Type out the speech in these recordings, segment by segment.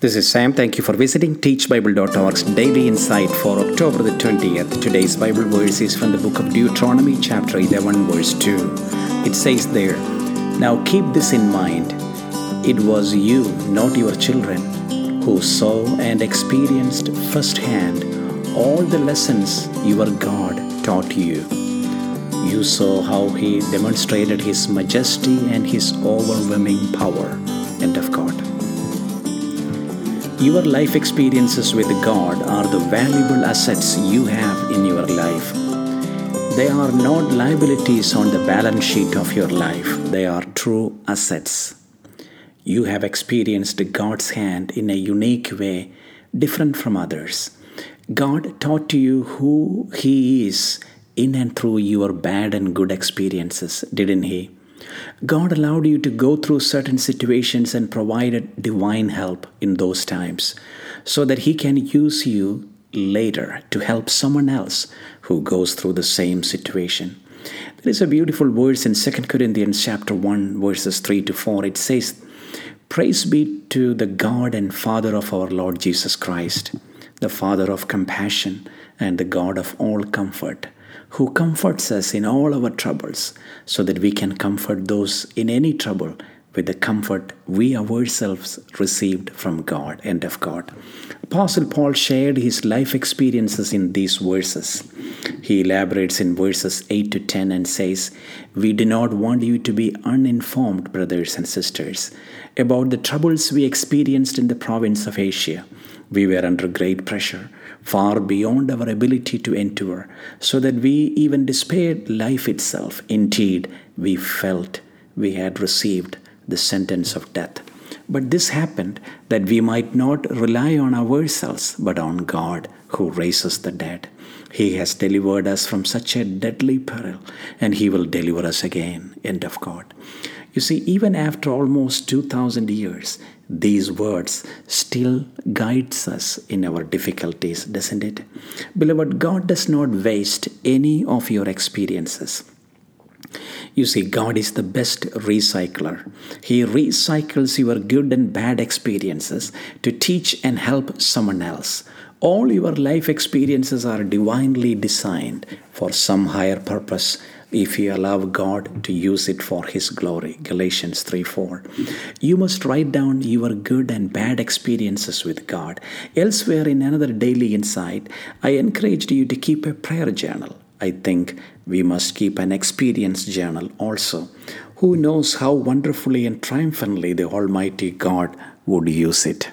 This is Sam. Thank you for visiting teachbible.org's Daily Insight for October the 20th. Today's Bible verse is from the book of Deuteronomy, chapter 11, verse 2. It says there, "Now keep this in mind. It was you, not your children, who saw and experienced firsthand all the lessons your God taught you. You saw how He demonstrated His majesty and His overwhelming power." End of God. Your life experiences with God are the valuable assets you have in your life. They are not liabilities on the balance sheet of your life. They are true assets. You have experienced God's hand in a unique way, different from others. God taught you who He is in and through your bad and good experiences, didn't He? God allowed you to go through certain situations and provided divine help in those times so that He can use you later to help someone else who goes through the same situation. There is a beautiful verse in 2 Corinthians chapter 1, verses 3 to 4. It says, "Praise be to the God and Father of our Lord Jesus Christ, the Father of compassion and the God of all comfort, who comforts us in all our troubles, so that we can comfort those in any trouble with the comfort we ourselves received from God." End of God. Apostle Paul shared his life experiences in these verses. He elaborates in verses 8 to 10 and says, "We do not want you to be uninformed, brothers and sisters, about the troubles we experienced in the province of Asia. We were under great pressure, far beyond our ability to endure, so that we even despaired life itself. Indeed, we felt we had received the sentence of death. But this happened that we might not rely on ourselves, but on God, who raises the dead. He has delivered us from such a deadly peril, and He will deliver us again." End of God. You see, even after almost 2,000 years, these words still guides us in our difficulties, doesn't it? Beloved, God does not waste any of your experiences. You see, God is the best recycler. He recycles your good and bad experiences to teach and help someone else. All your life experiences are divinely designed for some higher purpose if you allow God to use it for His glory. Galatians 3:4. You must write down your good and bad experiences with God. Elsewhere in another daily insight, I encouraged you to keep a prayer journal. I think we must keep an experience journal also. Who knows how wonderfully and triumphantly the Almighty God would use it.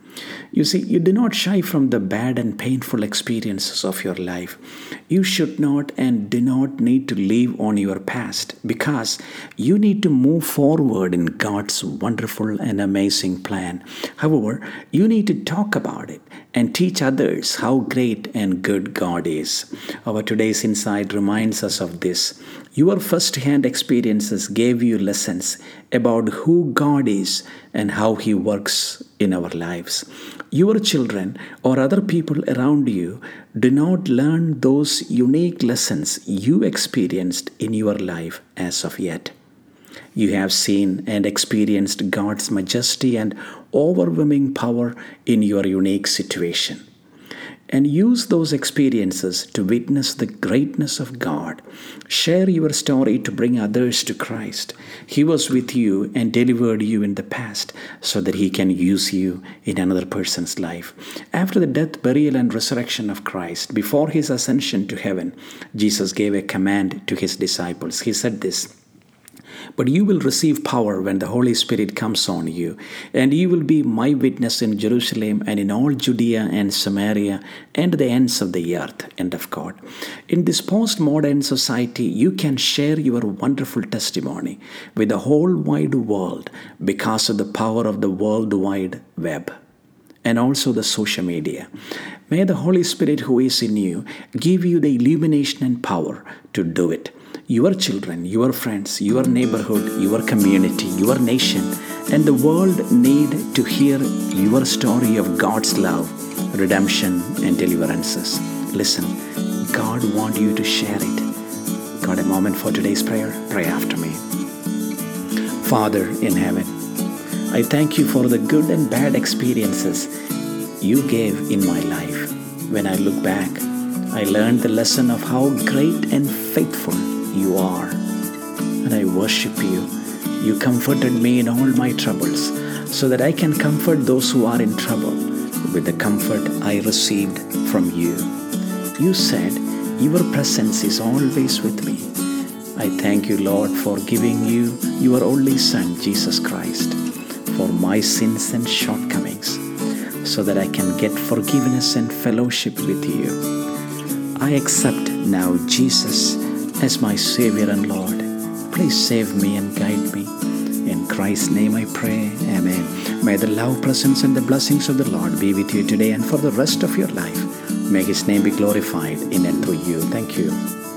You see, you do not shy from the bad and painful experiences of your life. You should not and do not need to live on your past, because you need to move forward in God's wonderful and amazing plan. However, you need to talk about it and teach others how great and good God is. Our today's insight reminds us of this. Your first-hand experiences gave you lessons about who God is and how He works in our lives. Your children or other people around you do not learn those unique lessons you experienced in your life as of yet. You have seen and experienced God's majesty and overwhelming power in your unique situation. And use those experiences to witness the greatness of God. Share your story to bring others to Christ. He was with you and delivered you in the past so that He can use you in another person's life. After the death, burial, and resurrection of Christ, before His ascension to heaven, Jesus gave a command to His disciples. He said this, "But you will receive power when the Holy Spirit comes on you, and you will be my witness in Jerusalem and in all Judea and Samaria and the ends of the earth." End of God. In this postmodern society, you can share your wonderful testimony with the whole wide world because of the power of the World Wide Web and also the social media. May the Holy Spirit who is in you give you the illumination and power to do it. Your children, your friends, your neighborhood, your community, your nation, and the world need to hear your story of God's love, redemption, and deliverances. Listen, God wants you to share it. Got a moment for today's prayer? Pray after me. Father in heaven, I thank you for the good and bad experiences you gave in my life. When I look back, I learned the lesson of how great and faithful you are. And I worship you. You comforted me in all my troubles, so that I can comfort those who are in trouble with the comfort I received from you. You said, your presence is always with me. I thank you, Lord, for giving you your only Son, Jesus Christ, for my sins and shortcomings, so that I can get forgiveness and fellowship with you. I accept now Jesus as my Savior and Lord. Please save me and guide me. In Christ's name I pray. Amen. May the love, presence, and the blessings of the Lord be with you today and for the rest of your life. May His name be glorified in and through you. Thank you.